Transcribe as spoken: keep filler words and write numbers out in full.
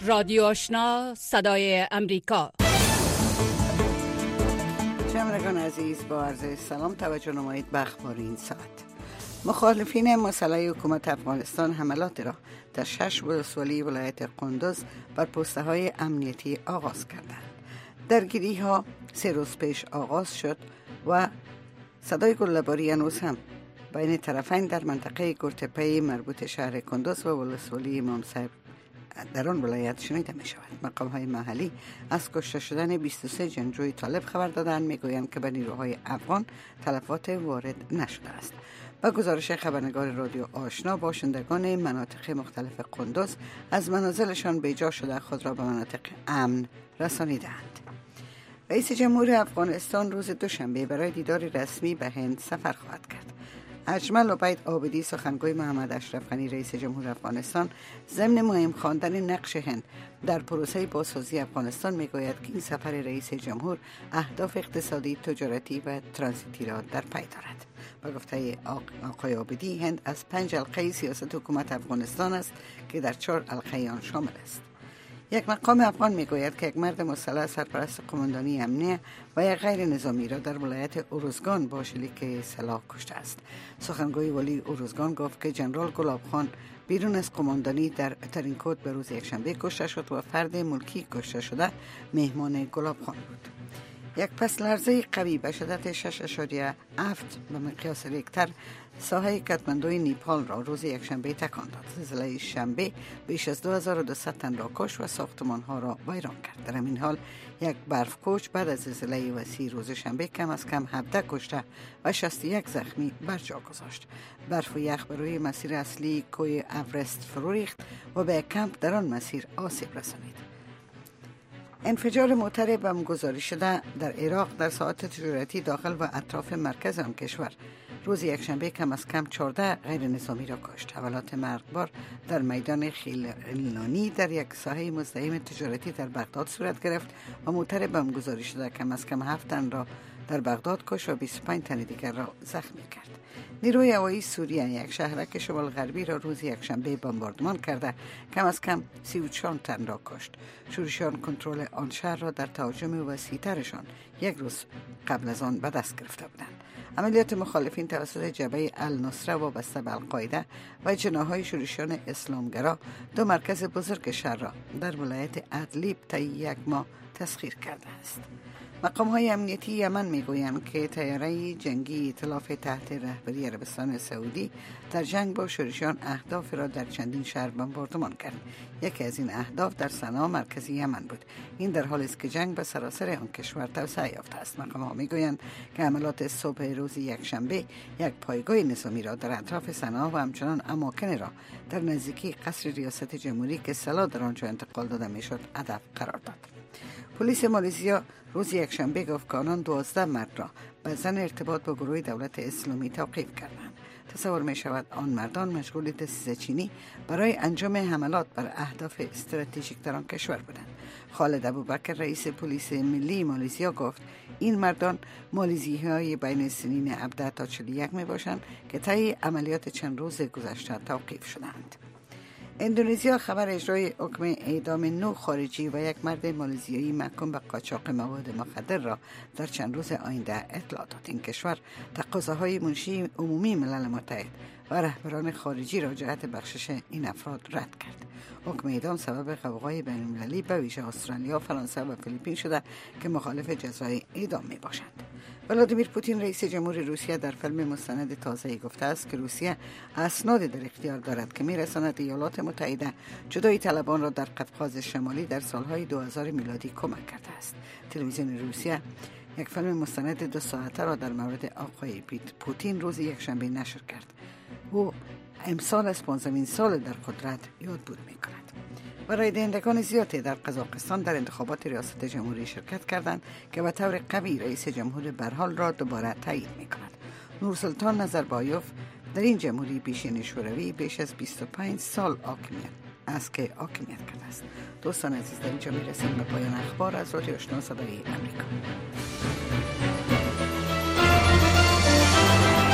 رادیو آشنا صدای امریکا. شنوندگان عزیز، با عرض سلام توجه نمایید به اخبار این ساعت. مخالفین مسلح حکومت افغانستان حملات را در شش ولسوالی ولایت قندوز بر پسته های امنیتی آغاز کردند. درگیری ها سه روز پیش آغاز شد و صدای گله‌باری هنوز هم بین طرفین در منطقه گرتپه مربوط شهر قندوز و ولسوالی امام صاحب در آن ولایت شنیده می شود. مقام های محلی از کشته شدن بیست و سه جنگجوی طالب خبر دادند. می گویند که به نیروهای افغان تلفات وارد نشده است. با گزارش خبرنگار رادیو آشنا، باشندگان مناطق مختلف قندوز از منازلشان بیجا شده خود را به مناطق امن رسانیدند. رئیس جمهور افغانستان روز دوشنبه برای دیدار رسمی به هند سفر خواهد کرد. اجمل عبید عابدی، سخنگوی محمد اشرف غنی رئیس جمهور افغانستان، ضمن مهم خواندن نقش هند در پروسه بازسازی افغانستان میگوید که این سفر رئیس جمهور اهداف اقتصادی، تجارتی و ترانزیتی را در پی دارد. با گفته آقای عابدی، هند از پنج حلقه سیاست حکومت افغانستان است که در چهار حلقه آن شامل است. یک مقام افغان میگوید که یک مرد مسلح سرپرست قماندانی امنیه و یک غیر نظامی را در ولایت اروزگان با شلیک سلاح کشته است. سخنگوی ولی اروزگان گفت که جنرال گلاب خان بیرون از قماندانی در ترینکوت به روز یکشنبه کشته شد و فرد ملکی کشته شده مهمان گلاب خان بود. یک پس لرزه قوی به شدت شش اشاریه هفت به مقیاس ریکتر ساحه کاتماندوی نیپال را روز یکشنبه تکان داد. زلزله شنبه بیش از دو هزار و دویست تن را کشت و ساختمان‌ها را ویران کرد. در همین حال یک برف کوچ بعد از زلزله وسیع روز شنبه کم از کم هفده کشته و شصت و یک زخمی بر جا گذاشت. برف و یخ بر روی مسیر اصلی کوه اورست فرو ریخت و به یک کمپ در آن مسیر آسیب رسانید. انفجار موتر بم گذاری شده در عراق در ساعات تجارتی داخل و اطراف مرکز آن کشور روز یکشنبه کم از کم چهارده غیر نظامی را کشت. حملات مرگبار در میدان خیلانی در یک ساحه مزدحم تجارتی در بغداد صورت گرفت و موتر بم گذاری شده کم از کم هفت تن را در بغداد کشت و بیست و پنج تن دیگر را زخمی کرد. نیروی هوایی سوریه یک شهرک شمال غربی را روز یکشنبه بمباردمان کرده کم از کم سی و چهار تن را کشت. شورشیان کنترل آن شهر را در تهاجم وسیع‌ترشان یک روز قبل از آن به دست گرفته بودند. عملیات مخالفین توسط جبهه النصره وابسته به القاعده و جناح‌های شورشیان اسلامگرا دو مرکز بزرگ شهر را در ولایت ادلیب طی یک ماه تسخیر کرده است. مقام‌های امنیتی یمن میگویند که طیاره جنگی ائتلاف تحت رهبری عربستان سعودی در جنگ با شورشیان اهداف را در چندین شهر بمباردمان کرد. یکی از این اهداف در صنعا مرکزی یمن بود. این در حالی است که جنگ به سراسر آن کشور توسعه یافته است. مقام‌ها میگویند که حملات صبح روز یکشنبه یک پایگاه نظامی را در اطراف صنعا و همچنان اماکن را در نزدیکی قصر ریاست جمهوری که سلاح در آنجا انتقال داده میشد هدف قرار داد. پلیس مالزیا روز یکشنبه گفت که آنان دوازده مرد را به ظن ارتباط با گروه دولت اسلامی توقیف کردند. تصور می شود آن مردان مشغول دسیسه چینی برای انجام حملات بر اهداف استراتژیک در آن کشور بودند. خالد ابوبکر رئیس پلیس ملی مالزیا گفت این مردان مالزیایی بین سنین هفده تا چهل و یک می باشند که طی عملیات چند روز گذشته توقیف شدند. اندونزیا خبر اجرای حکم اعدام نو خارجی و یک مرد مالزیایی محکوم به قاچاق مواد مخدر را در چند روز آینده اطلاع داد. این کشور تقاضاهای منشی عمومی ملل متحد و رهبران خارجی را جهت بخشش این افراد رد کرد. حکم اعدام سبب غوغای بین‌المللی به ویژه استرالیا، فرانسه و فیلیپین شده که مخالف جزای اعدام می باشند. ولادیمیر پوتین رئیس جمهور روسیه در فیلم مستند تازه‌ای گفته است که روسیه اسناد در اختیار دارد که می‌رساند ایالات متحده جدایی طلبان را در قفقاز شمالی در سالهای دو هزار میلادی کمک کرده است. تلویزیون روسیه یک فیلم مستند دو ساعته را در مورد آقای پوتین روز یکشنبه نشر کرد. او امسال از پانزدهمین سال در قدرت یادبود می‌کند. برای دهندگان زیادی در قزاقستان در انتخابات ریاست جمهوری شرکت کردند که به طور قوی رئیس جمهور برحال را دوباره تایید می‌کند. نورسلطان نظربایوف در این جمهوری پیشین شوروی بیش از بیست و پنج سال حاکمیت است که حاکمیت کرده است. دوستان عزیز، در اینجا می‌رسیم به پایان اخبار از رادیو آشنا صدای امریکا.